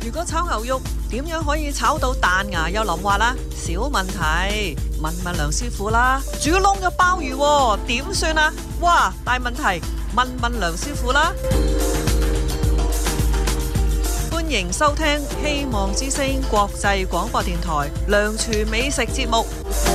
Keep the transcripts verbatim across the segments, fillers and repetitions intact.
如果炒牛肉點樣可以炒到彈牙又淋滑啦？小問題，問問梁師傅啦。煮燶咗鮑魚喎，點算啊？哇，大問題，問問梁師傅啦。歡迎收聽希望之聲國際廣播電台梁廚美食節目。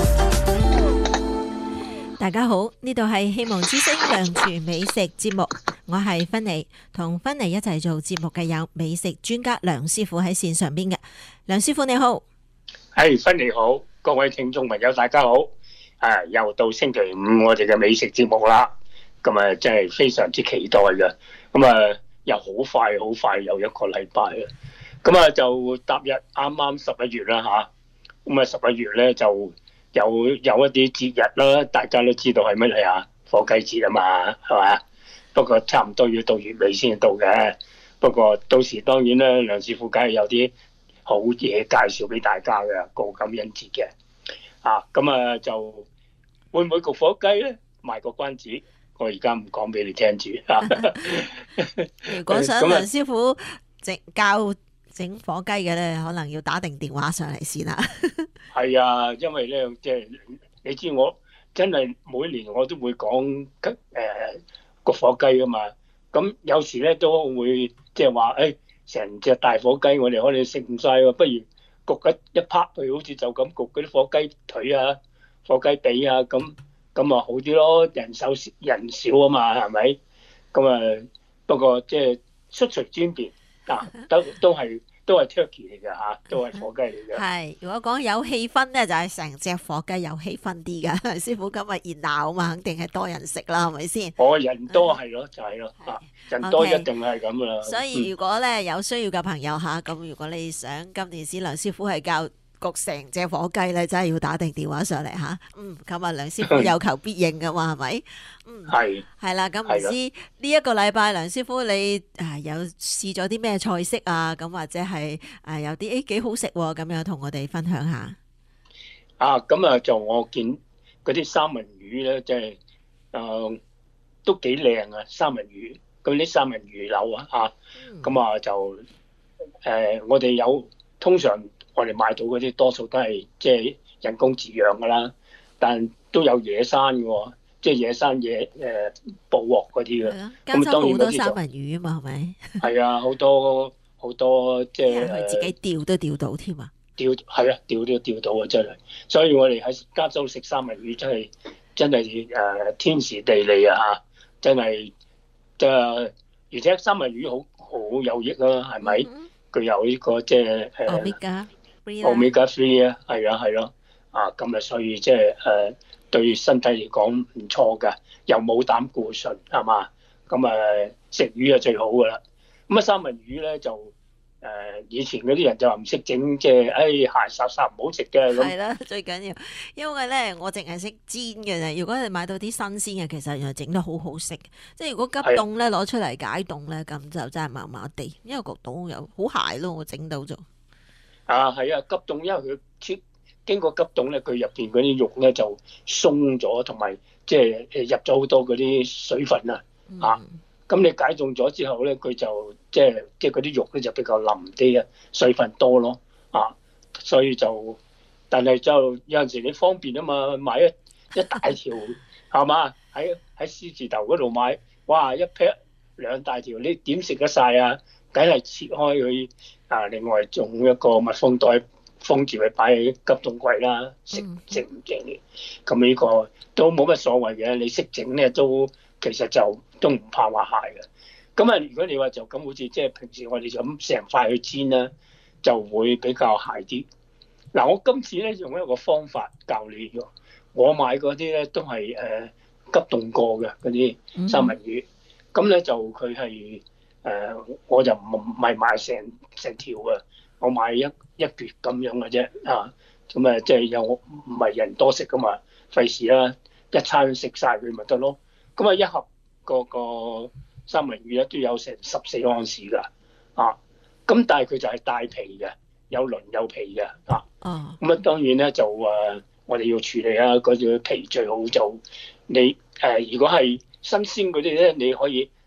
大家好，呢度係希望之聲梁廚美食節目，我係芬妮，同芬妮一齊做節目嘅有美食專家梁師傅喺線上邊嘅。梁師傅你好。 係，芬妮好，各位聽眾朋友大家好。啊，又到星期五我哋嘅美食節目啦，咁啊真係非常之期待嘅。咁啊又好快好快又一個禮拜啦，咁啊就踏入啱啱十一月啦吓，咁啊十一月咧就有有一啲節日啦，大家都知道係乜嘢啊？火雞節啊嘛，係嘛？不過差唔多要到月尾先到嘅。不過到時當然啦，梁師傅梗係有啲好嘢介紹俾大家嘅，過感恩節嘅。啊，咁啊就會唔會焗火雞咧？賣個關子，我而家唔講俾你聽住。 如果想梁師傅整教整火雞嘅咧，可能要打定電話上嚟先啦。 係啊，因為咧即係你知我真係每年我都會講誒焗火雞噶嘛。咁有時咧都會即係話誒成隻大火雞我哋可能食唔晒喎，不如焗一一 part 佢，好似就咁焗嗰啲火雞腿啊、火雞髀啊，咁咁啊好啲咯。人手人少啊嘛，係咪？咁啊不過即係出隨專變啊，都都係。都係 turkey 嚟嘅嚇，都係火雞嚟嘅。 係，如果講有氣氛咧，就係成隻火雞有氣氛啲㗎。師傅今日熱鬧啊嘛，肯定係多人食啦，係咪先？ 我人多係咯，就係咯，啊人多一定係咁噶啦。 所以如果咧有需要嘅朋友嚇，咁如果你想今年史梁師傅係教焗成隻火雞咧，真係要打定電話上嚟嚇。嗯，咁啊梁師傅有求必應㗎嘛，係咪？嗯，係係啦。咁唔知呢一個禮拜梁師傅你啊有試咗啲咩菜式啊？咁或者係誒有啲誒幾好食喎？咁樣同我哋分享下。 啊，咁啊就我見嗰啲三文魚咧，即係誒都幾靚啊！三文魚咁啲三文魚柳啊嚇，咁啊就誒我哋有通常。我哋買到嗰啲多數都係即係人工飼養㗎啦，但都有野生嘅喎，即係野生野誒捕獲嗰啲嘅。 加州好多三文魚啊嘛，係咪？係啊，好多好多即係佢自己釣都釣到添啊！ 釣係啊，釣都釣到啊，真係。所以我哋喺加州食三文魚真係真係誒天時地利啊嚇，真係即係而且三文魚好好有益啊，係咪？佢有呢個即係誒。Omega three 啊，係啊，係咯，啊咁啊，所以即係誒對身體嚟講唔錯㗎，又冇膽固醇係嘛，咁啊食魚啊最好㗎啦。咁啊三文魚咧就誒、呃、以前嗰啲人就話唔識整，即係誒鞋霎霎唔好食嘅咁。 係啦，最緊要，因為咧我淨係識煎嘅啫。如果你買到啲新鮮嘅，其實原來整得好好食。即係如果急凍咧攞出嚟解凍咧，咁就真係麻麻地，因為焗到又好鞋咯，我整到咗。 啊，係啊，急凍，因為佢切經過急凍咧，佢入邊嗰啲肉咧就鬆咗，同埋即係誒入咗好多嗰啲水分啊。嗯、啊，咁你解凍咗之後咧，佢就即係即係嗰啲肉咧就比較腍啲啊，水分多咯。啊，所以就，但係就有陣時你方便啊嘛，買一一大條係嘛，喺喺獅字頭嗰度買，哇一劈兩大條，你點食得晒啊？梗係切開佢。啊！另外仲一個密封袋封住佢，擺喺急凍櫃啦，食食唔整嘅。咁呢個都冇乜所謂嘅，你識整咧都其實就都唔怕話鞋嘅。咁啊，如果你話就咁好似即係平時我哋就咁成塊去煎啦，就會比較鞋啲。嗱，我今次咧用一個方法教你喎，我買嗰啲咧都係誒急凍過嘅嗰啲三文魚，咁咧就佢係。誒、呃，我就唔唔係買成成條嘅，我買一一橛咁樣嘅啫，啊，咁啊即係有唔係人多食噶嘛，費事啦，一餐食晒佢咪得咯。咁啊一盒個個三文魚咧都有成十四盎司㗎，啊，咁但係佢就係帶皮嘅，有鱗有皮嘅，啊，咁啊當然咧就誒、呃、我哋要處理啊，嗰啲皮最好就你誒、呃、如果係新鮮嗰啲咧，你可以。焗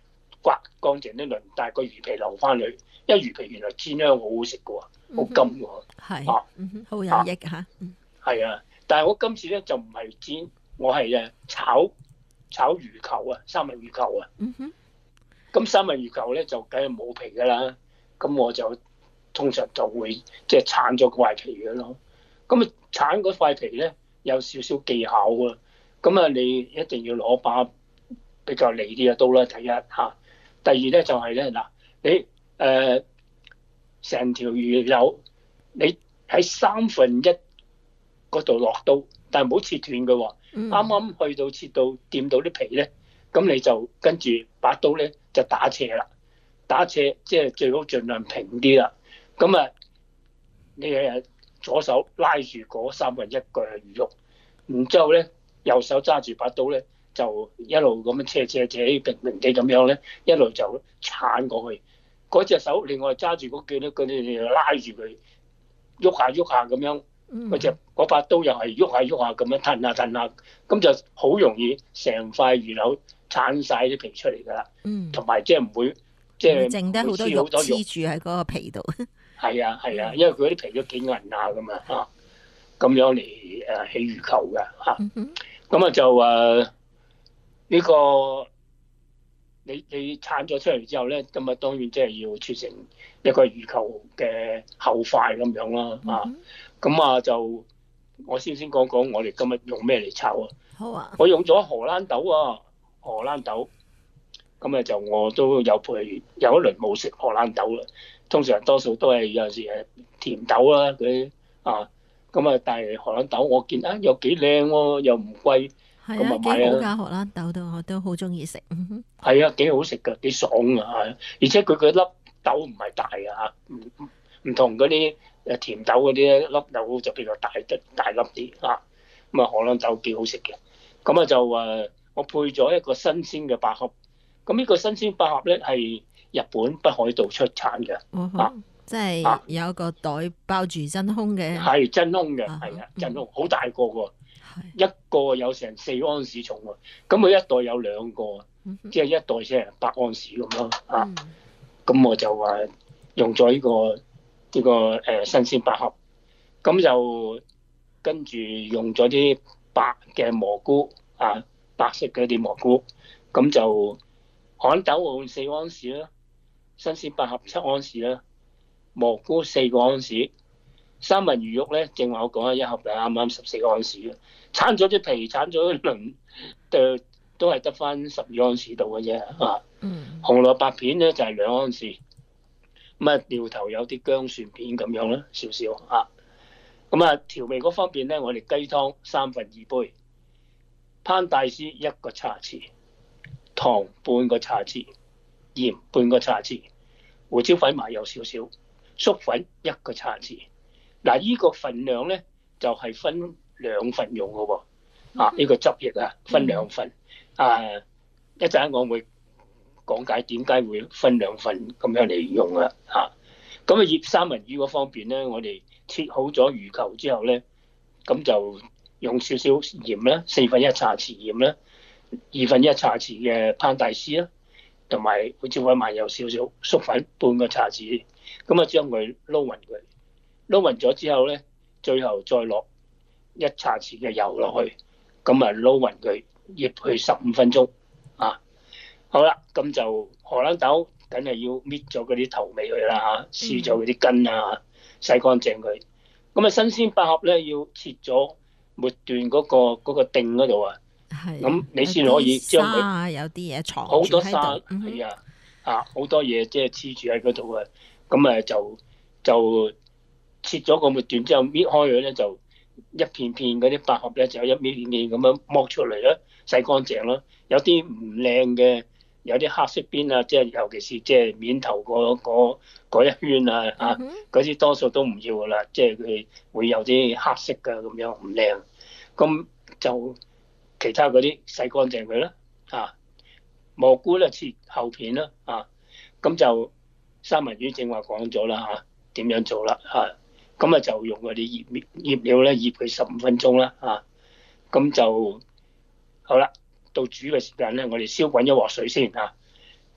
刮乾淨啲鱗，但係個魚皮留翻去，因為魚皮原來煎香好好食嘅喎，好甘嘅喎。 係啊， 嗯哼，好有益嚇。嗯係啊，但係我今次咧就唔係煎，我係誒炒炒魚球啊，三文魚球啊。 嗯哼， 咁三文魚球咧就梗係冇皮㗎啦，咁我就通常就會即係剷咗塊皮嘅咯。咁啊剷嗰塊皮咧有少少技巧啊。咁啊你一定要攞把比較利啲嘅刀啦，第一嚇。第二咧就係咧嗱，你誒成條魚柳，你喺三分一嗰度落刀，但係唔好切斷嘅喎。啱啱去到切到掂到啲皮咧，咁你就跟住把刀咧就打斜啦，打斜即係最好盡量平啲啦。咁啊，你誒左手拉住嗰三分一個魚肉，然之後咧右手揸住把刀咧，就一路咁樣斜斜斜平平地咁樣咧，一路就鏟過去。嗰隻手另外揸住嗰幾咧，嗰啲拉住佢，喐下喐下咁樣。嗰隻嗰把刀又係喐下喐下咁樣褪下褪下，咁就好容易成塊魚柳剷晒啲皮出嚟㗎啦。嗯，同埋即係唔會即係剩低好多肉黐住喺嗰個皮度。係啊係啊，因為佢啲皮都幾韌下㗎嘛嚇，咁樣嚟誒起魚球㗎嚇。咁啊就誒呢個你你剷咗出嚟之後咧，咁啊當然即係要切成一個魚球嘅厚塊咁樣啦啊。咁啊就我先先講講我哋今日用咩嚟炒啊？ 好啊！ 我用咗荷蘭豆啊，荷蘭豆。咁啊就我都有配有一輪冇食荷蘭豆啦。通常多數都係有陣時係甜豆啦嗰啲啊。咁啊但係荷蘭豆我見啊又幾靚喎，又唔貴。 係啊，幾好㗎荷蘭豆都我都好中意食。 係啊，幾好食㗎，幾爽啊！而且佢個粒豆唔係大啊，唔唔同嗰啲誒甜豆嗰啲粒豆就比較大得大粒啲啊。咁啊荷蘭豆幾好食嘅。咁啊就誒我配咗一個新鮮嘅百合。咁呢個新鮮百合咧係日本北海道出產嘅。 哦、啊，即係有一個袋包住真空嘅。 係真空嘅，係啊，真空好大個喎。一個有成四安士重喎，咁佢一袋有兩個，嗯、即係一袋先係八安士咁咯啊。咁、嗯、我就話用咗呢、呢個呢、呢個誒、呃、新鮮百合，咁就跟住用咗啲白嘅蘑菇啊，白色嘅啲蘑菇，咁就豌豆我用四安士啦，新鮮百合七安士啦，蘑菇四個安士。三文魚肉咧，正話我講一盒就啱啱十四安士嘅，剷咗啲皮，剷咗啲鱗，就都係得翻十二安士度嘅啫啊。嗯。紅蘿蔔片咧就係、是、兩安士，咁啊料頭有啲薑蒜片咁樣啦，少少啊。咁啊調味嗰方面咧，我哋雞湯三分二杯，烹大絲一個茶匙，糖半個茶匙，鹽半個茶匙，胡椒粉麻油少少，粟粉一個茶匙。嗱，依個份量咧就係、是、分兩份用嘅喎，啊，呢、這個汁液啊分兩份，啊，一陣我會講解點解會分兩份咁樣嚟用啦，嚇。咁啊醃三文魚嗰方面咧，我哋切好咗魚球之後咧，咁就用少少鹽啦，四分一茶匙鹽啦，二分一茶匙嘅烹大絲啦，同埋胡椒粉麻油少少，粟粉半個茶匙，咁啊將佢撈勻佢。撈勻咗之後咧，最後再落一茶匙嘅油落去，咁啊撈勻佢，醃佢十五分鐘啊。好啦，咁就荷蘭豆梗係要搣咗嗰啲頭尾佢啦嚇，撕咗嗰啲根啊，洗乾淨佢。咁啊新鮮百合咧要切咗末段嗰、嗰個嗰、嗰個頂嗰度啊，咁你先可以將佢有啲嘢藏好多沙係啊啊好多嘢即係黐住喺嗰度啊，咁啊就就。就切咗個末段之後，搣開佢咧就一片片嗰啲百合咧就一片片咁樣剝出嚟啦，洗乾淨啦。有啲唔靚嘅，有啲黑色邊啊，即係尤其是即係面頭嗰嗰一圈啊啊，嗰啲多數都唔要噶啦，即係佢會有啲黑色㗎咁樣唔靚。咁就其他嗰啲洗乾淨佢啦啊，蘑菇咧切厚片啦啊，咁就三文魚正話講咗啦嚇，點樣做啦嚇？咁啊就用嗰啲醃醃料咧醃佢十五分鐘啦嚇，咁就好啦。到煮嘅時間咧，我哋燒滾一鑊水先嚇，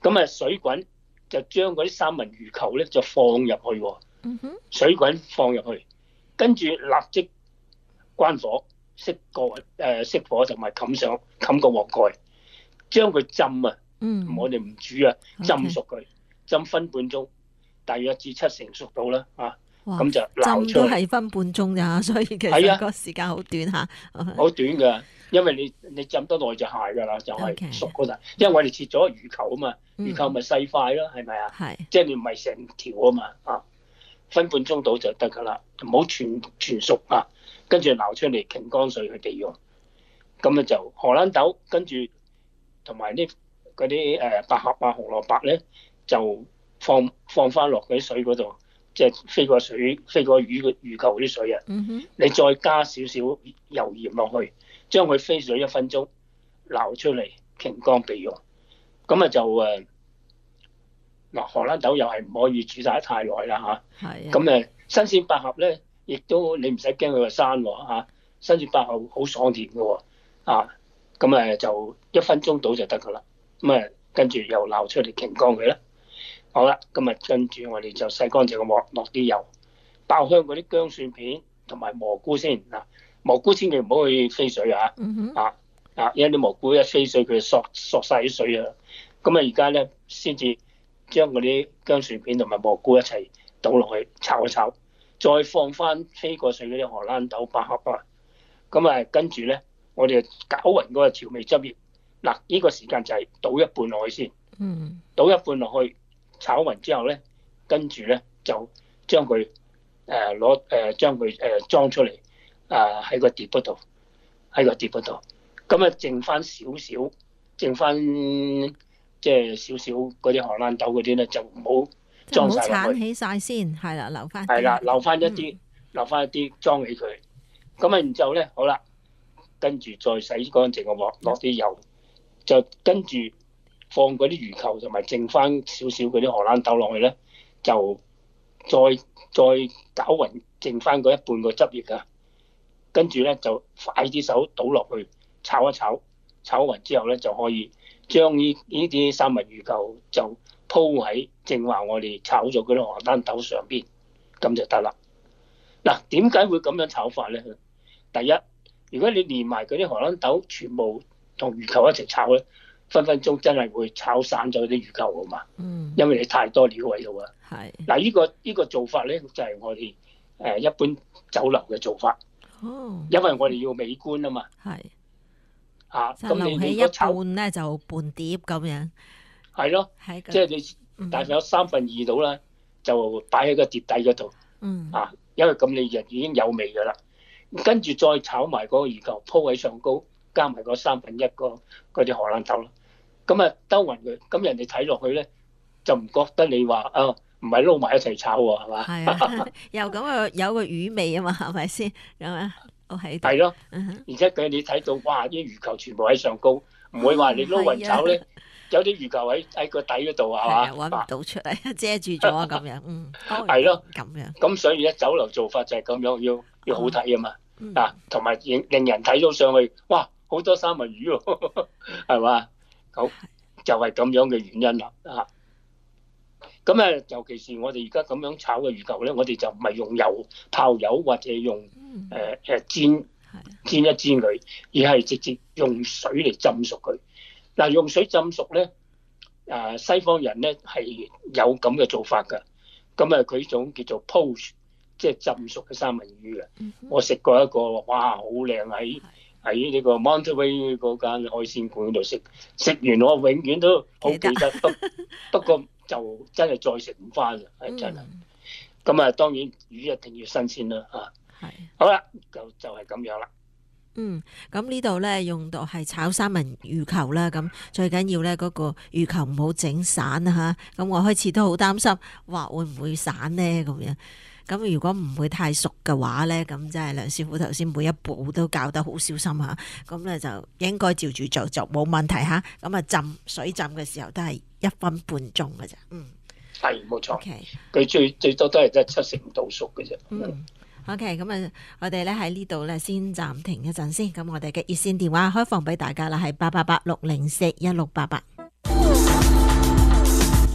咁啊水滾就將嗰啲三文魚球咧就放入去喎， 嗯哼， 水滾放入去，跟住立即關火，熄個誒熄火同埋冚上冚個鑊蓋，將佢浸啊， 嗯， 我哋唔煮啊， OK 浸熟佢，浸分半鐘，大約至七成熟到啦啊， 哇， 咁就撈浸出嚟， 都係分半鐘咋，所以其係啊實個時間好短嚇。 好短㗎，因為你你浸得耐就蟹㗎啦，就 OK 係熟嗰陣，因為我哋切咗魚球啊嘛， 嗯魚球咪細塊咯，係咪啊？ 係， 即係你唔係成條啊嘛啊，分半鐘到就得㗎啦，唔好全全熟啊，跟住撈出嚟擎乾水去備用。咁咧就荷蘭豆，跟住同埋啲嗰啲誒百合啊、紅蘿蔔咧，就放放翻落嗰啲水嗰度，即係飛過水、飛過魚嘅魚球嗰啲水啊。 嗯哼， 你再加少少油鹽落去，將佢飛水一分鐘，撈出嚟擎乾備用。咁啊就誒嗱，荷蘭豆又係唔可以煮晒得太耐啦嚇。 係啊， 咁誒新鮮百合咧，亦都你唔使驚佢個生喎嚇，新鮮百合好爽甜嘅喎啊，咁誒就一分鐘到就得噶啦，咁誒跟住又撈出嚟擎乾佢啦。好啦，今日跟住我哋就洗乾淨個鑊，落啲油，爆香嗰啲薑蒜片同埋蘑菇先嗱，蘑菇千祈唔好去飛水啊， 嗯哼， 啊啊，因為啲蘑菇一飛水佢就索索曬啲水啊，咁啊而家咧先至將嗰啲薑蒜片同埋蘑菇一齊倒落去炒一炒，再放翻飛過水嗰啲荷蘭豆、百合啊，咁啊跟住咧我哋攪勻嗰個調味汁液，嗱呢個時間就係倒一半落去先， 嗯， 倒一半落去炒勻之後咧，跟住咧就將佢誒攞誒將佢誒裝出嚟啊喺個碟嗰度，喺個碟嗰度，咁啊剩翻少少，剩翻即係少少嗰啲荷蘭豆嗰啲咧就唔好即係唔好裝晒落去。 鏟起晒先，係啦，留翻係啦， 啲留翻一啲，留翻一啲裝起佢。咁啊，然之後咧，好啦，跟住再洗乾淨個鑊，落啲油，就跟住放嗰啲魚球同埋剩翻少少嗰啲荷蘭豆落去咧，就再再攪勻，剩翻嗰一半個汁液啊。跟住咧就快啲手倒落去炒一炒，炒勻之後咧就可以將呢呢啲三文魚球就鋪喺正話我哋炒咗嗰啲荷蘭豆上邊，咁就得啦。嗱，點解會咁樣炒法咧？第一，如果你連埋嗰啲荷蘭豆全部同魚球一齊炒咧，分分鐘真係會炒散咗啲魚球啊嘛， 嗯， 因為你太多料喺度啊。 係， 嗱，呢個呢個做法咧就係我哋誒一般酒樓嘅做法， 哦， 因為我哋要美觀啊嘛。 係， 啊， 就咁你留起一如果炒半咧就半碟咁樣， 係咯， 喺個即係你大概有三分二到啦，就擺喺個碟底嗰度嗯， 啊，因為咁你就已經有味㗎啦。跟住再炒埋嗰個魚球鋪喺上高，加埋嗰三分一個嗰啲荷蘭豆啦。咁啊兜勻佢，咁人哋睇落去咧就唔覺得你話啊唔係撈埋一齊炒喎，係嘛？ 係啊，又咁個有個魚味啊嘛，係咪先咁啊？我喺度， 係咯， 嗯哼， 而且佢你睇到哇啲魚球全部喺上高，唔會話你撈勻炒咧，有啲魚球喺喺個底嗰度係啊， 係嘛？ 揾唔到出嚟，遮住咗咁樣，嗯， 係咯， 咁樣， 咁所以咧酒樓做法就係咁樣，要要好睇啊嘛。 嗯， 啊，同埋令令人睇到上去，哇，好多三文魚喎，係嘛？好，就係咁樣嘅原因啦，啊，咁啊，尤其是我哋而家咁樣炒嘅魚球咧，我哋就唔係用油泡油或者用嗯， 誒誒煎係， 煎一煎佢，而係直接用水嚟浸熟佢。嗱，用水浸熟咧，誒西方人咧係有咁嘅做法㗎，咁啊佢呢種叫做 poach。即係浸熟嘅三文魚嘅， 嗯哼， 我食過一個，哇，好靚喺喺呢個 Monterey 嗰間海鮮館嗰度食，食完我永遠都好記得，不不過就真係再食唔翻啦，係真係。 嗯， 咁啊，當然魚一定要新鮮啦，嚇。 係。 好啦，就就係咁樣啦。 嗯，咁呢度咧用到係炒三文魚球啦，咁最緊要咧嗰個魚球唔好整散啊嚇，咁我開始都好擔心，哇會唔會散咧咁樣？咁如果唔會太熟嘅話咧，咁即係梁師傅頭先每一步都教得好小心嚇，咁咧就應該照住做就冇問題嚇。咁啊浸水浸嘅時候都係一分半鐘嘅啫。嗯， 係冇錯， OK， 佢最最多都係得七成度熟嘅啫。 嗯。OK，咁啊，我哋咧喺呢度咧先暫停一陣先。咁我哋嘅熱線電話開放俾大家啦，係八八八六零四一六八八。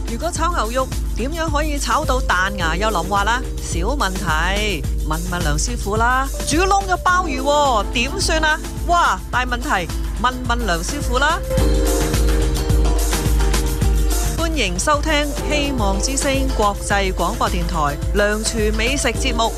如果炒牛肉點樣可以炒到彈牙又腍滑啦？小問題，問問梁師傅啦。煮燶咗鮑魚喎，點算啊？哇，大問題，問問梁師傅啦。歡迎收聽希望之聲國際廣播電台梁廚美食節目。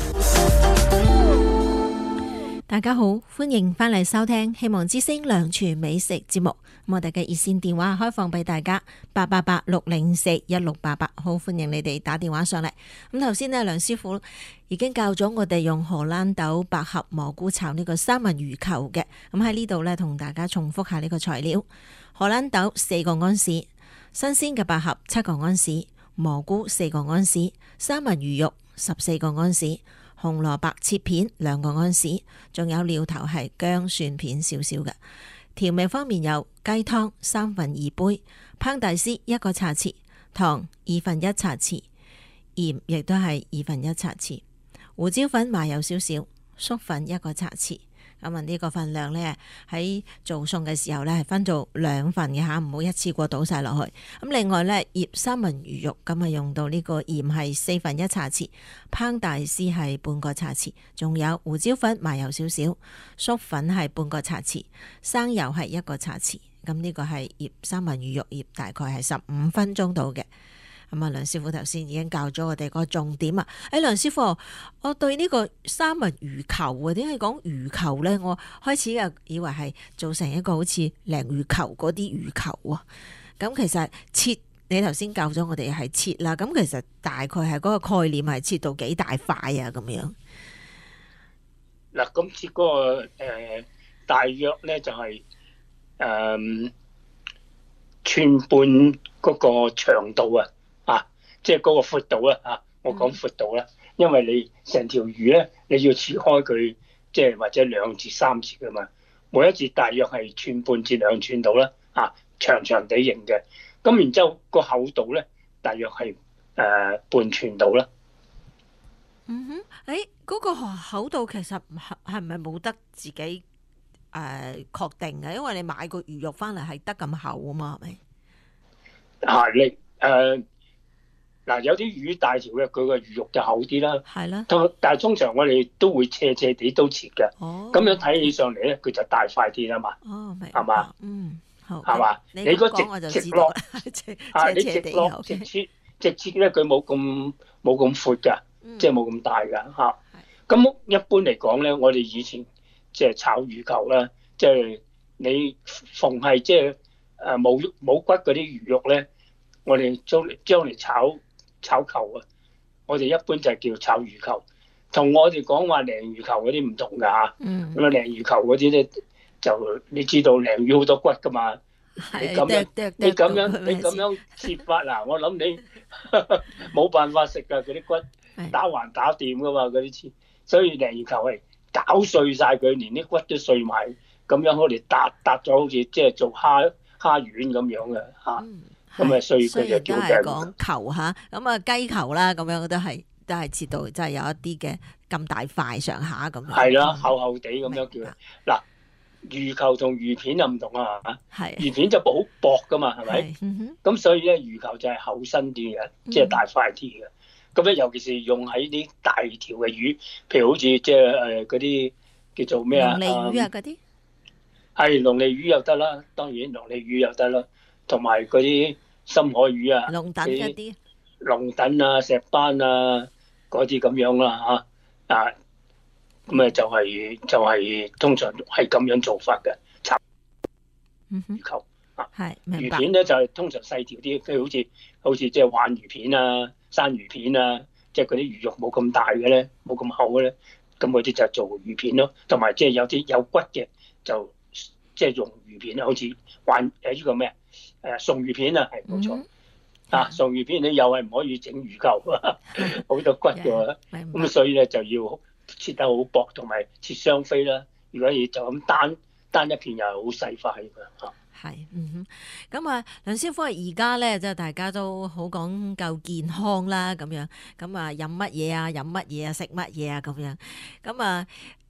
大家好，歡迎翻嚟收聽希望之聲梁廚美食節目。咁我哋嘅熱線電話開放俾大家八八八六零四一六八八，好歡迎你哋打電話上嚟。咁頭先呢，梁師傅已經教咗我哋用荷蘭豆、百合、蘑菇炒呢個三文魚球嘅。咁喺呢度呢，同大家重複下呢個材料：荷蘭豆四個安士，新鮮嘅百合七個安士，蘑菇四個安士，三文魚肉十四個安士，紅蘿蔔切片兩個安士，仲有料頭係薑蒜片少少嘅。調味方面有雞湯三分二杯，烹大師一個茶匙，糖二分一茶匙，鹽亦都係二分一茶匙，胡椒粉麻油少少，粟粉一個茶匙。咁啊呢個份量呢，喺做餸嘅時候呢，係分做兩份嘅吓，唔好一次過倒晒落去。咁另外呢，醃三文魚肉咁啊用到呢個鹽係四分一茶匙，烹大師係半個茶匙，仲有胡椒粉麻油少少，粟粉係半個茶匙，生油係一個茶匙。咁呢個係醃三文魚肉，醃大概係十五分鐘到嘅。咁啊，梁師傅頭先已經教咗我哋個重點啊！誒、哎，梁師傅，我對呢個三文魚球啊，點解講魚球咧？我開始啊以為係做成一個好似鯪魚球嗰啲魚球啊。咁其實切，你頭先教咗我哋係切啦。咁其實大概係嗰個概念係切到幾大塊啊？咁樣嗱，咁切嗰個誒、呃、大約咧就係、是、誒、呃、寸半嗰個長度啊。啊，即係嗰個闊度啦，啊，我講闊度啦，因為你成條魚咧，你要切開佢，即係或者兩至三節噶嘛，每一節大約係寸半至兩寸度啦，啊，長長地形嘅，咁然之後個厚度咧，大約係誒、呃、半寸度啦。 嗯哼，誒、欸，嗰、那個厚度其實係唔係冇得自己誒確、呃、定嘅？因為你買個魚肉翻嚟係得咁厚啊嘛，係咪？ 係你誒。嗱，有啲魚大條嘅，佢個魚肉就厚啲啦。係啦。但係通常我哋都會斜斜地都切嘅。哦。咁樣睇起上嚟咧，佢就大塊啲啦嘛。哦，明。係嘛？嗯，好。係嘛？你嗰直直落啊，你直落直切直切咧，佢冇咁冇咁闊㗎，即係冇咁大㗎嚇。咁一般嚟講咧，我哋以前即係炒魚球啦，即係你逢係即係誒冇冇骨嗰啲魚肉咧，我哋將將嚟炒。炒球啊！我哋一般就係叫炒魚球，同我哋講話鯪魚球嗰啲唔同㗎嚇。嗯。咁啊，鯪魚球嗰啲咧就你知道鯪魚好多骨㗎嘛。係。你咁樣你咁樣你咁樣切法嗱，我諗你冇辦法食㗎，嗰啲骨打橫打掂㗎嘛，嗰啲切。所以鯪魚球係攪碎晒佢，連啲骨都碎埋，咁樣我哋搭搭咗好似即係做蝦蝦丸咁樣嘅嚇。嗯。咁啊，所以佢就叫嘅講球嚇，咁啊雞球啦，咁樣都係都係切到，即係有一啲嘅咁大塊上下咁樣。係啦，厚厚地咁樣叫。嗱，魚球同魚片又唔同啊，係嘛？係。魚片就好薄噶嘛，係咪？嗯咁所以咧，魚球就係厚身啲嘅，即係大塊啲嘅。咁咧，尤其是用喺啲大條嘅魚，譬如好似即係誒嗰啲叫做咩啊？龍利魚啊嗰啲。係龍利魚又得啦，當然龍利魚又得啦。同埋嗰啲深海魚啊，龍躉嗰啲，龍躉啊、石斑啊嗰啲咁樣啦嚇，啊咁啊就係、是、就係、是、通常係咁樣做法嘅炒魚球啊，係魚片咧就係、是、通常細條啲，譬如好似好似即係鯇魚片啊、生魚片啊，即係嗰啲魚肉冇咁大嘅咧，冇咁厚嘅咧，咁嗰啲就做魚片咯。同埋即係有啲有骨嘅就即係用魚片啊，好似鯇誒呢個咩啊？誒送魚片啊，係冇錯、嗯、啊！送魚片你又係唔可以整魚球啊，好多骨嘅喎，咁所以咧就要切得好薄，同埋切雙飛啦。如果你就咁單單一片又係好細塊嘅嚇。係，嗯哼，咁啊，梁師傅而家咧即係大家都好講究健康啦，咁樣，咁啊飲乜嘢啊，飲乜嘢啊，食乜嘢啊，咁樣，咁啊。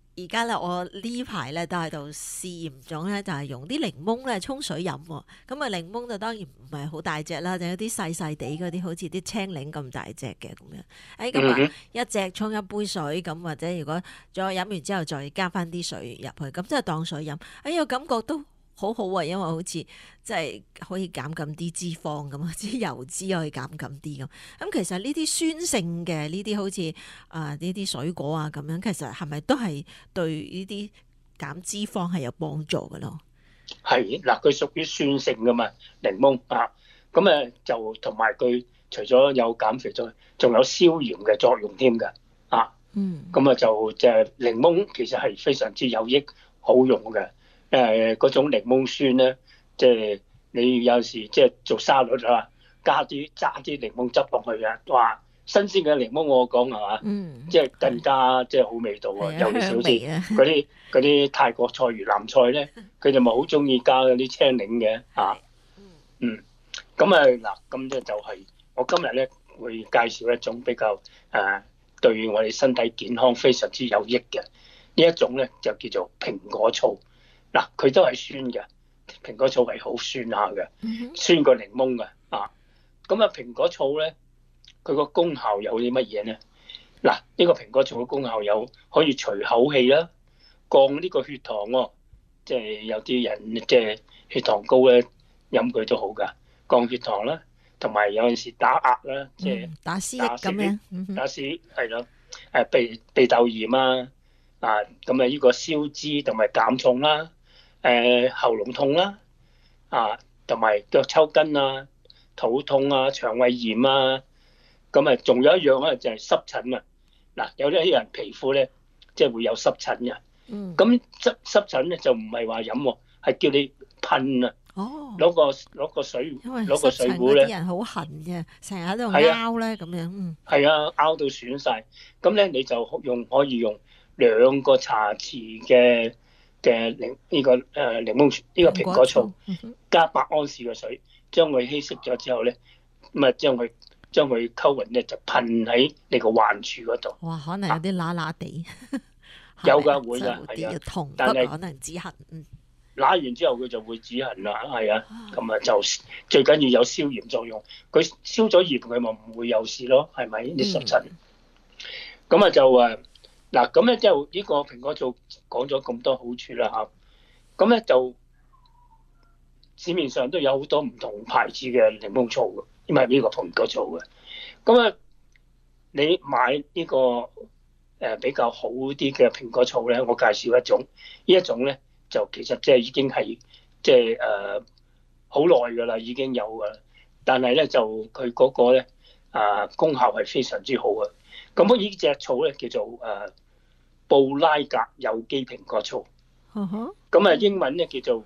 而家咧，我呢排咧都喺度試驗種咧，就係用啲檸檬咧沖水飲喎。咁啊，檸檬就當然唔係好大隻啦，就有啲細細地嗰啲，好似啲青檸咁大隻嘅咁樣。誒咁啊，一隻沖一杯水咁，或者如果再飲完之後再加翻啲水入去，咁即係當水飲。哎呀，感覺都〜好好啊，因為好似即係可以減緊啲脂肪咁啊，啲油脂可以減緊啲咁。咁其實呢啲酸性嘅呢啲好似啊呢啲水果啊咁樣，其實係咪都係對呢啲減脂肪係有幫助嘅咯？ 係嗱，佢屬於酸性噶嘛，檸檬啊，咁誒就同埋佢除咗有減肥之外，仲有消炎嘅作用添㗎啊。嗯。咁啊就即係檸檬其實係非常之有益好用嘅。誒嗰、呃、種檸檬酸咧，即係你有時即係做沙律啊，加啲揸啲檸檬汁落去啊，哇！新鮮嘅檸檬我講係嘛，嗯、即係更加即係好味道啊！尤其是好似嗰啲嗰啲泰國菜、越南菜咧，佢哋咪好中意加嗰啲青檸嘅啊。嗯，咁啊嗱，咁咧就係我今日咧會介紹一種比較誒、呃、對我哋身體健康非常之有益嘅呢一種咧，就叫做蘋果醋。嗱，佢都係酸嘅，蘋果醋係好酸下嘅，酸過檸檬嘅啊。咁啊，蘋果醋咧，佢個功效有啲乜嘢咧？嗱，呢個蘋果醋嘅功效有可以除口氣啦，降呢個血糖喎，即係有啲人即係血糖高咧，飲佢都好噶，降血糖啦，同埋有陣時打壓啦，即係打思噎咁樣， 打思係咯，誒鼻鼻竇炎啊，啊咁啊呢個消脂同埋減重啦。誒、呃、喉嚨痛啦，啊，同埋腳抽筋啊、肚痛啊、腸胃炎啊，咁啊，仲有一樣咧就係濕疹啊。嗱，有啲人皮膚咧即係會有濕疹嘅，咁濕濕疹咧就唔係話飲喎，係叫你噴啊，攞、哦、個攞個水攞個水壺咧。啲人好痕嘅，成日喺度拗咧咁樣。嗯， 係啊，拗到損晒。咁咧你就用可以用兩個茶匙嘅。嘅檸呢個誒檸檬呢個蘋果醋加百安士嘅水，將佢稀釋咗之後咧，咁啊將佢將佢溝勻咧就噴喺你個患處嗰度。 哇，可能有啲乸乸地。 有㗎會㗎，係啊， 痛， 但係可能止痕。嗯， 揦完之後佢就會止痕啦，係啊，咁啊就最緊要有消炎作用。佢消咗炎佢咪唔會有事咯，係咪啲濕疹？咁啊就誒。嗱，咁咧就呢個蘋果醋講咗咁多好處啦嚇，咁咧就市面上都有好多唔同牌子嘅檸檬醋嘅，因為呢個蘋果醋嘅。咁啊，你買呢個誒比較好啲嘅蘋果醋咧，我介紹一種，呢一種咧就其實即係已經係即係誒好耐㗎啦，已經有㗎啦，但係咧就佢嗰個咧啊功效係非常之好嘅。咁呢隻醋咧叫做誒布拉格有機蘋果醋，咁啊英文咧叫做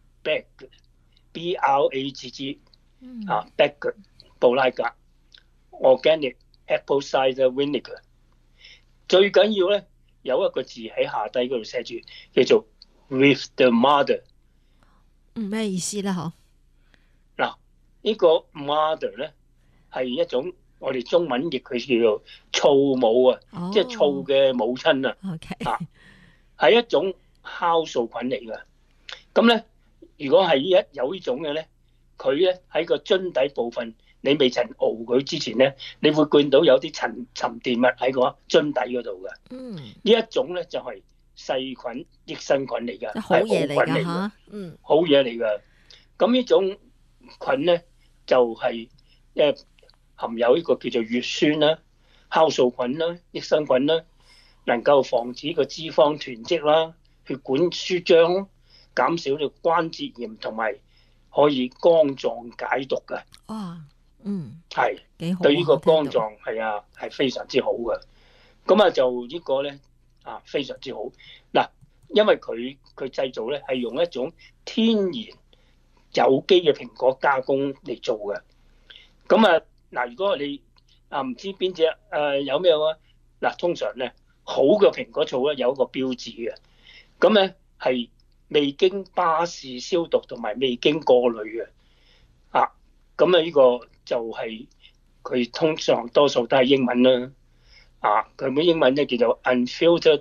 B R A G G 啊 Bagger 布拉格 Organic Apple Cider Vinegar。最緊要咧有一個字喺下低嗰度寫住，叫做 With the Mother。 嗯，咩意思咧？嗬？ 嗱，呢個 Mother 咧係一種。我哋中文譯佢叫做醋母啊，哦、即係醋嘅母親啊， Okay. 啊，係一種酵素菌嚟㗎。咁咧，如果係一有呢種嘅咧，佢咧喺個樽底部分，你未曾熬佢之前咧，你會見到有啲沉沉澱物喺個樽底嗰度㗎。嗯，呢一種咧就係、是、細菌益生菌嚟㗎，係好菌嚟㗎，嗯，好嘢嚟㗎。咁呢種菌咧就係、是、誒。含有呢個叫做乙酸啦、酵素菌啦、益生菌啦，能夠防止個脂肪囤積啦、血管舒張，減少呢個關節炎，同埋可以肝臟解毒嘅。 哇，嗯， 係幾好， 對呢個肝臟係啊係非常之好嘅。咁啊就呢個咧啊非常之好嗱，因為佢佢製造咧係用一種天然有機嘅蘋果加工嚟做嘅。咁啊〜嗱，如果你啊唔知邊隻誒有咩啊？嗱，通常咧好嘅蘋果醋咧有一個標誌嘅，咁咧係未經巴氏消毒同埋未經過濾嘅，啊，咁啊呢個就係佢、是、通常多數都係英文啦，啊，佢嘅英文咧叫做 unfiltered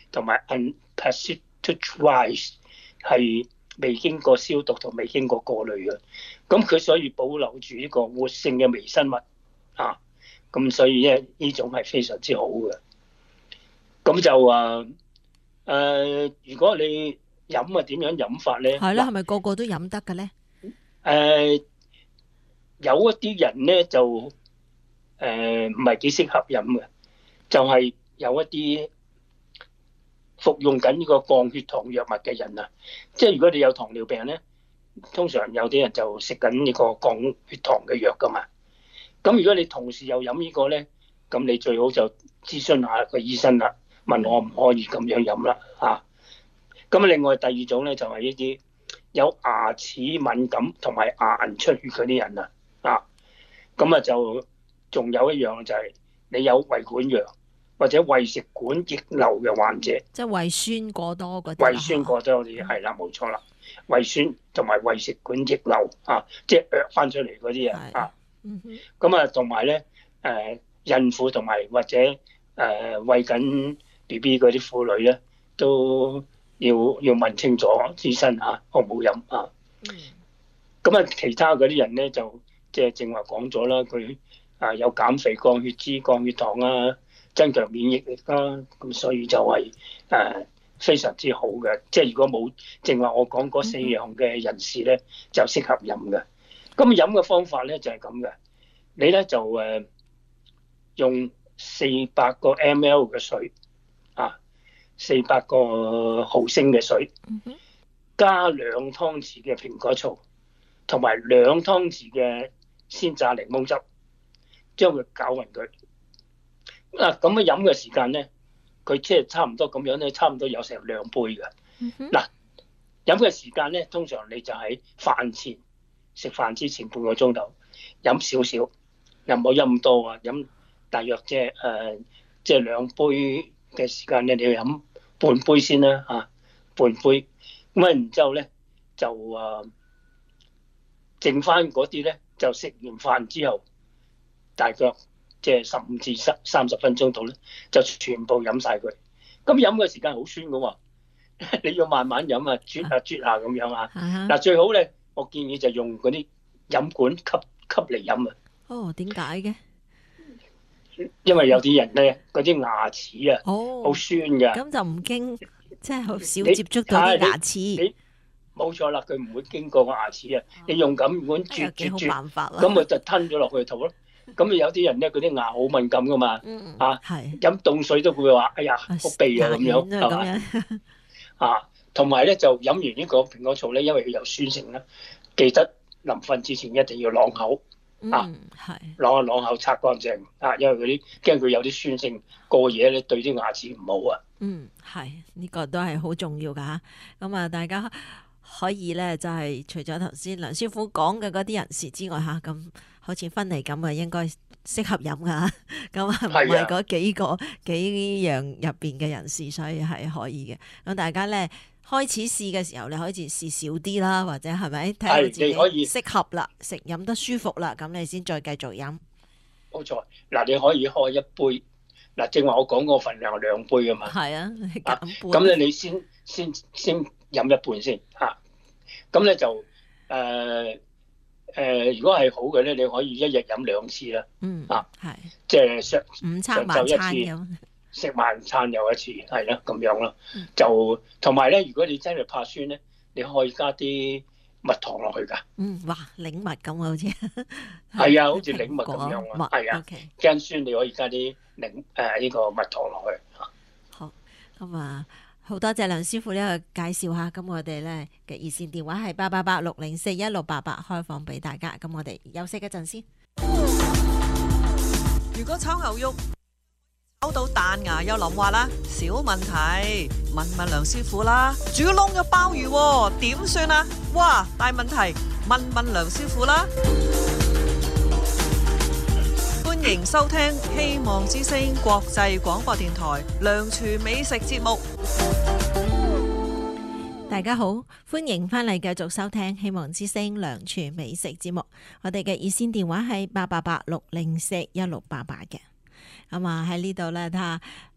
同埋 unpacified rice 係未經過消毒同未經過過濾嘅。咁佢所以保留住呢個活性嘅微生物啊，咁所以咧呢種係非常之好嘅。咁就啊誒、呃，如果你飲啊點樣飲法咧？ 係啦，係咪個個都飲得嘅咧？ 誒、呃，有一啲人咧就誒唔係幾適合飲嘅，就係、是、有一啲服用緊呢個降血糖藥物嘅人啊，即係如果你有糖尿病咧，通常有啲人就食緊呢個降血糖嘅藥噶嘛。咁如果你同時又飲呢個咧，咁你最好就諮詢下個醫生啦，問我唔可以咁樣飲啦嚇。咁另外第二種咧就係呢啲有牙齒敏感同埋牙齦出血嗰啲人啊，啊，咁啊就仲有一樣就係你有胃管藥或者胃食管逆流嘅患者， 即係胃酸過多嗰啲。 胃酸過多嗰啲係啦，冇錯啦，胃酸同埋胃食管逆流啊，即係躍翻出嚟嗰啲啊，啊，咁啊同埋咧誒孕婦同埋或者誒餵緊 B B 嗰啲婦女咧都要要問清楚醫生嚇，好唔好飲啊？咁啊，其他嗰啲人咧就即係正話講咗啦，佢啊有減肥、降血脂、降血糖啊，增強免疫力啦，咁所以就係誒非常之好嘅。即係如果冇正話我講嗰四樣嘅人士咧，就適合飲嘅。咁飲嘅方法咧就係咁嘅，你咧就誒用四百個 ml 嘅水啊。四百個毫升嘅水，加兩湯匙嘅蘋果醋，同埋兩湯匙嘅鮮榨檸檬汁，將佢攪勻佢。嗱，咁樣飲嘅時間咧，佢即係差唔多咁樣咧，差唔多有成兩杯嘅。嗱，飲嘅時間咧，通常你就喺飯前食飯之前半個鐘頭飲少少，又唔好飲咁多啊，飲大約即係誒即係兩杯嘅時間咧，你要飲半杯先啦嚇、啊，半杯咁啊，然之後咧就誒、啊、剩翻嗰啲咧，就食完飯之後，大約即係十五至三三十分鐘度咧，就全部飲晒佢。咁飲嘅時間好酸噶喎，你要慢慢飲啊，啜下啜下咁樣啊。嗱、uh-huh. 最好咧，我建議就用嗰啲飲管吸吸嚟飲啊。 哦，點解嘅？ 因為有啲人咧，嗰啲牙齒啊，好、 哦、 酸㗎。 咁就唔經，即係好少接觸到啲牙齒。 冇錯啦，佢唔會經過個牙齒啊。你用咁管啜啜啜，咁咪就吞咗落去肚咯。咁有啲人咧，嗰啲牙好敏感噶嘛，嗯、啊，飲凍水都會話，哎呀，好鼻啊咁樣，係嘛？啊，同埋咧就飲完呢個蘋果醋咧，因為佢有酸性啦，記得臨瞓之前一定要啷口。啊，係啷下啷口擦乾淨啊，因為嗰啲驚佢有啲酸性過夜咧，對啲牙齒唔好啊。 嗯，係呢、這個都係好重要噶吓。咁啊，大家可以咧就係、是、除咗頭先梁師傅講嘅嗰啲人士之外吓，咁好似芬妮咁啊，應該適合飲噶。咁啊，唔係嗰幾個幾樣入邊嘅人士，所以係可以嘅。咁大家咧。開始試嘅時候，你可以試少啲啦，或者係咪睇下自己適合啦，食飲得舒服啦，咁你先再繼續飲。 冇錯，嗱你可以開一杯，嗱正話我講個份量係兩杯㗎嘛。係啊，減半。咁咧你先先先飲一半先嚇，咁咧就誒誒、呃呃，如果係好嘅咧，你可以一日飲兩次啦。嗯。啊，係。即係上午餐晚餐咁。 食晚餐又一次，係啦咁樣咯，就同埋咧，如果你真係怕酸咧，你可以加啲蜜糖落去㗎。嗯，哇，檸蜜咁啊，好似係啊，好似檸蜜咁樣啊，係啊，驚酸你可以加啲檸誒呢個蜜糖落去嚇。 好，咁啊，好多謝梁師傅呢個介紹下。咁我哋咧嘅熱線電話係八八八六零四一六八八，開放俾大家。咁我哋休息一陣先。 如果炒牛肉搞到彈牙又淋滑啦，小問題，問問梁師傅啦。煮燶咗鮑魚點算啊？哇，大問題，問問梁師傅啦。歡迎收聽希望之聲國際廣播電台梁廚美食節目。 大家好，歡迎翻嚟繼續收聽希望之聲梁廚美食節目。我哋嘅熱線電話係八八八六零四一六八八嘅。咁啊喺呢度咧，睇下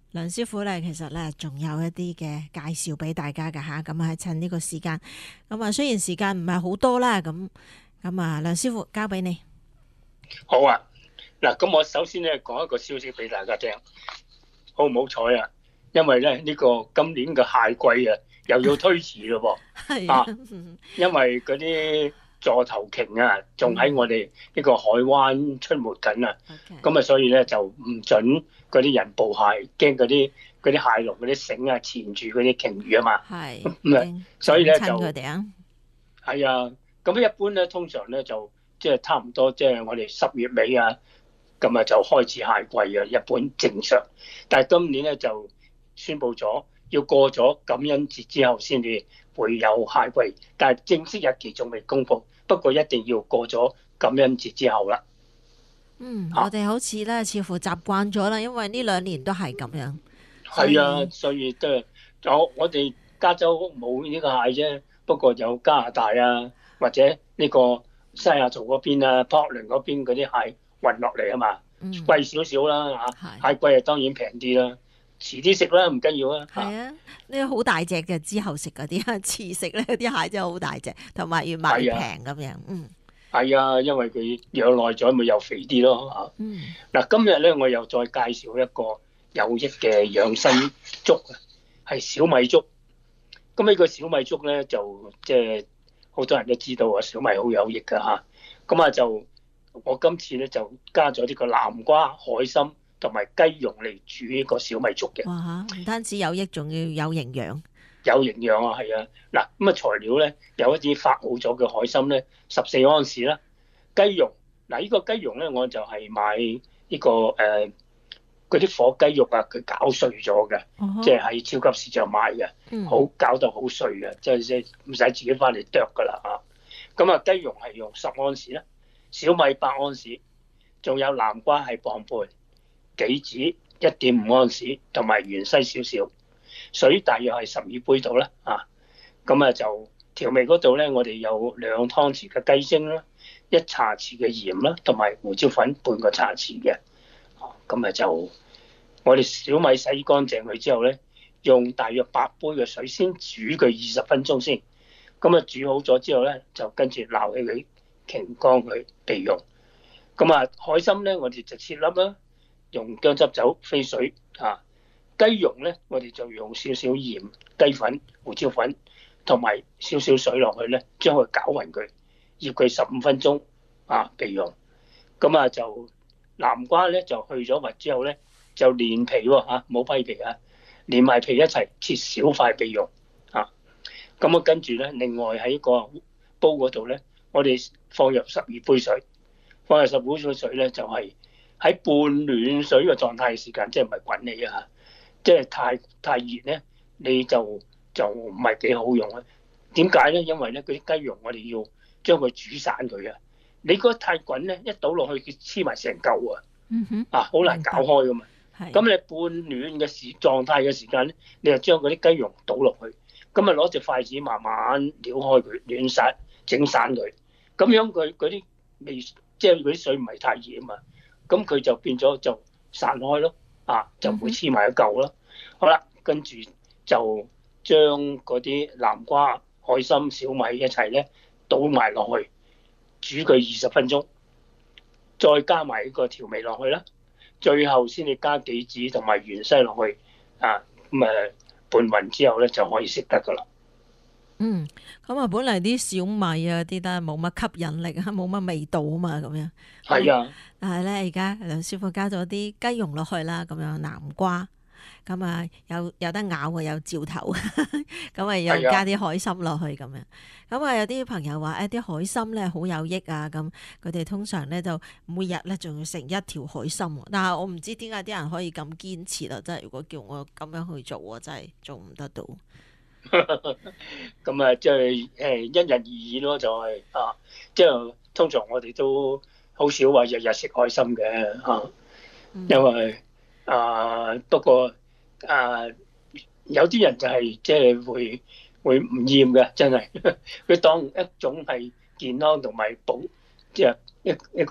梁師傅咧，其實咧仲有一啲嘅介紹俾大家㗎吓，咁啊趁呢個時間，咁啊雖然時間唔係好多啦，咁咁啊梁師傅交俾你。 好啊，嗱，咁我首先咧講一個消息俾大家聽，好唔好彩啊？因為咧呢個今年嘅蟹季啊，又要推遲咯噃， 係啊，因為嗰啲座頭鯨啊，仲喺我哋呢個海灣出沒緊啊，咁啊，所以咧就唔準嗰啲人捕蟹，驚嗰啲嗰啲蟹籠嗰啲繩啊纏住嗰啲鯨魚啊嘛， 係咁啊，所以咧就佢哋啊， 係啊，咁一般咧通常咧就即係差唔多，即係我哋十月尾啊，咁啊就開始蟹季啊，一般正常，但係今年咧就宣布咗要過咗感恩節之後先至會有蟹季，但係正式日期仲未公布，不過一定要過咗感恩節之後啦。 嗯，我哋好似咧似乎習慣咗啦，因為呢兩年都係咁樣。 係啊，所以都係我我哋加州冇呢個蟹啫，不過有加拿大啊，或者呢個西雅圖嗰邊啊、Portland嗰邊嗰啲蟹運落嚟啊嘛， 嗯， 貴少少啦嚇，蟹貴啊當然平啲啦。遲啲食啦，唔緊要啊。 係啊，呢個好大隻嘅，之後食嗰啲啊，遲食咧啲蟹真係好大隻，同埋越買越平咁樣。嗯， 係啊，因為佢養耐咗，咪又肥啲咯嚇。 嗯。 嗱，今日咧我又再介紹一個有益嘅養生粥啊，係小米粥。咁呢個小米粥咧就即係好多人都知道啊，小米好有益㗎嚇。咁啊就我今次咧就加咗呢個南瓜、海參同埋雞蓉嚟煮呢個小米粥嘅。 哇嚇！唔單止有益，仲要有營養。 有營養啊，係啊。嗱，咁啊材料咧有一啲發好咗嘅海參咧，十四安士啦。雞蓉嗱，呢個雞蓉咧我就係買呢個誒嗰啲火雞肉啊，佢攪碎咗嘅，即係喺超級市場買嘅，好攪到好碎嘅，即係即係唔使自己翻嚟剁噶啦啊。咁啊雞蓉係用十安士啦，小米八安士，仲有南瓜係磅半。杞子一點五安士，同埋芫茜少少，水大約係十二杯度啦，啊，咁啊就調味嗰度咧，我哋有兩湯匙嘅雞精啦，一茶匙嘅鹽啦，同埋胡椒粉半個茶匙嘅，咁啊就我哋小米洗乾淨佢之後咧，用大約八杯嘅水先煮佢二十分鐘先，咁啊煮好咗之後咧，就跟住撈起佢擎乾佢備用，咁啊海參咧，我哋就切粒啦。用薑汁酒飛水啊，雞蓉咧，我哋就用少少鹽、雞粉、胡椒粉同埋少少水落去咧，將佢攪勻佢，醃佢十五分鐘啊備用。咁啊就南瓜咧就去咗核之後咧，就連皮喎嚇，冇批皮啊，連埋皮一齊切小塊備用啊。咁啊跟住咧，另外喺個煲嗰度咧，我哋放入十二杯水，放入十杯水咧就係、是。喺半暖水嘅狀態嘅時間，即係唔係滾起啊？即係太太熱咧，你就就唔係幾好用啊？點解咧？因為咧嗰啲雞蓉我哋要將佢煮散佢啊！你嗰太滾咧，一倒落去佢黐埋成嚿啊！ 嗯哼， 啊好難搞開噶嘛。咁你半暖嘅時狀態嘅時間咧，你就將嗰啲雞蓉倒落去，咁啊攞隻筷子慢慢撩開佢，暖散整散佢，咁樣佢嗰啲味即係嗰啲水唔係太熱啊嘛。咁佢就變咗就散開咯，啊就唔會黐埋一嚿咯。好啦，跟住就將嗰啲南瓜、海參、小米一齊咧倒埋落去，煮佢二十分鐘，再加埋呢個調味落去啦。最後先至加杞子同埋芫茜落去，啊咁誒拌勻之後咧就可以食得噶啦。 嗯，咁啊，本嚟啲小米啊啲都冇乜吸引力啊，冇乜味道啊嘛，咁樣。 係啊。 但係咧，而家梁師傅加咗啲雞蓉落去啦，咁樣南瓜，咁啊有有得咬啊，有嚼頭，咁啊又加啲海參落去咁樣。咁啊有啲朋友話誒啲海參咧好有益啊，咁佢哋通常咧就每日咧仲要食一條海參，但係我唔知點解啲人可以咁堅持啦，真係如果叫我咁樣去做，我真係做唔得到。 咁啊，即係誒因人而異咯，就係、是、啊，即係通常我哋都好少話日日食海參嘅嚇，因為啊不過啊有啲人就係即係會會唔厭嘅，真係佢當一種係健康同埋補，即係一一個補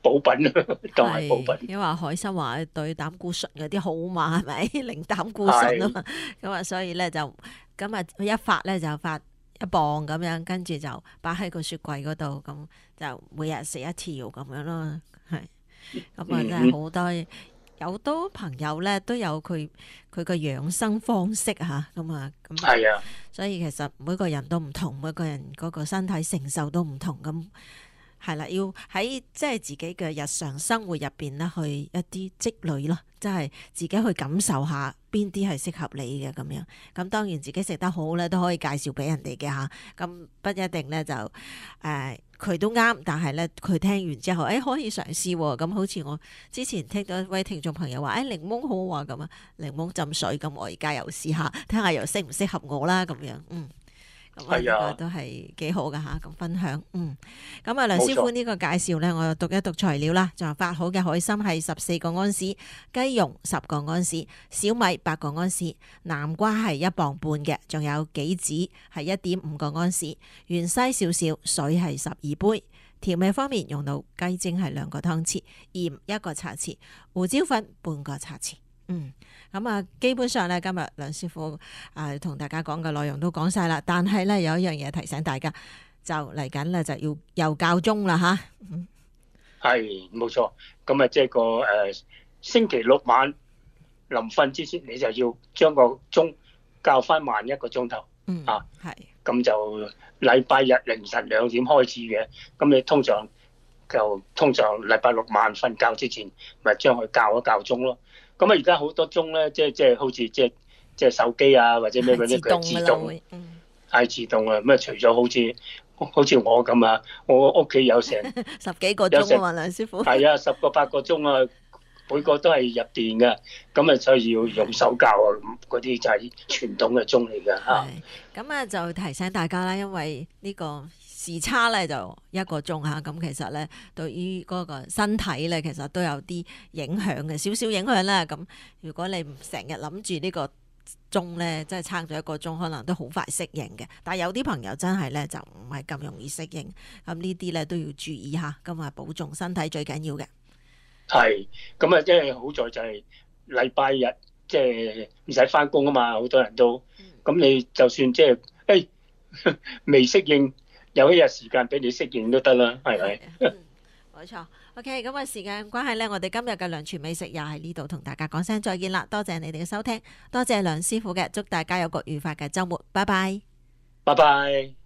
補品咯，當係補係， 品。 因為海參話對膽固醇嗰啲好嘛，係咪？零膽固醇啊嘛，咁啊，所以咧就咁啊，一發咧就發一磅咁樣，跟住就擺喺個雪櫃嗰度，咁就每日食一條咁樣咯，係。咁啊，真係好多有好多朋友咧都有佢佢個養生方式嚇，咁啊，咁係啊， 所以其實每個人都唔同，每個人嗰個身體承受都唔同，咁係啦，要喺即係自己嘅日常生活入邊咧，去一啲積累咯，即係自己去感受下邊啲係適合你嘅咁樣。咁當然自己食得好咧，都可以介紹俾人哋嘅嚇。咁不一定咧就誒。呃佢都啱，但係咧佢聽完之後，誒、哎、可以嘗試喎。咁好似我之前聽到一位聽眾朋友話，誒、哎、檸檬好啊咁啊，檸檬浸水咁，我而家又試下，睇下又適唔適合我啦咁樣，嗯。咁啊，呢個都係幾好噶吓，咁分享，嗯，咁啊，梁師傅呢個介紹咧，我又讀一讀材料啦。就發好嘅海參係十四個安士，雞蓉十個安士，小米八個安士，南瓜係一磅半嘅，仲有杞子係一點五個安士，芫茜少少，水係十二杯。調味方面用到雞精係兩個湯匙，鹽一個茶匙，胡椒粉半個茶匙。嗯，咁啊，基本上咧，今日梁師傅啊同大家講嘅內容都講晒啦。但係咧有一樣嘢提醒大家，就嚟緊咧就要又校鐘啦吓。嗯， 係冇錯。咁啊，即係個誒星期六晚臨瞓之前，你就要將個鐘校翻慢一個鐘頭。 嗯， 啊， 係。 咁就禮拜日凌晨兩點開始嘅。咁你通常就通常禮拜六晚瞓覺之前，咪將佢校一校鐘咯。咁啊，而家好多鐘咧，即係即係好似即係即係手機啊，或者咩嗰啲佢自動，係自動啊。咁啊，除咗好似好似我咁啊，我屋企有成十幾個鐘啊嘛，梁師傅。 係啊，十個八個鐘啊，每個都係入電嘅。咁啊，所以要用手校啊，嗰啲就係傳統嘅鐘嚟㗎嚇。 咁啊，就提醒大家啦，因為呢個時差咧就一個鐘嚇，咁其實咧對於嗰個身體咧，其實都有啲影響嘅，少少影響啦。咁如果你唔成日諗住呢個鐘咧，即係撐咗一個鐘，可能都好快適應嘅。但係有啲朋友真係咧就唔係咁容易適應，咁呢啲咧都要注意下。咁啊，保重身體最緊要嘅。 係，咁啊，即係好在就係禮拜日即係唔使翻工啊嘛，好多人都。咁你就算即係誒未適應。有一日時間俾你適應都得啦，係咪？ 嗯，冇錯。OK，咁啊，時間關係咧，我哋今日嘅梁廚美食又喺呢度同大家講聲再見啦。多謝你哋嘅收聽，多謝梁師傅嘅，祝大家有個愉快嘅週末，拜拜。 拜拜。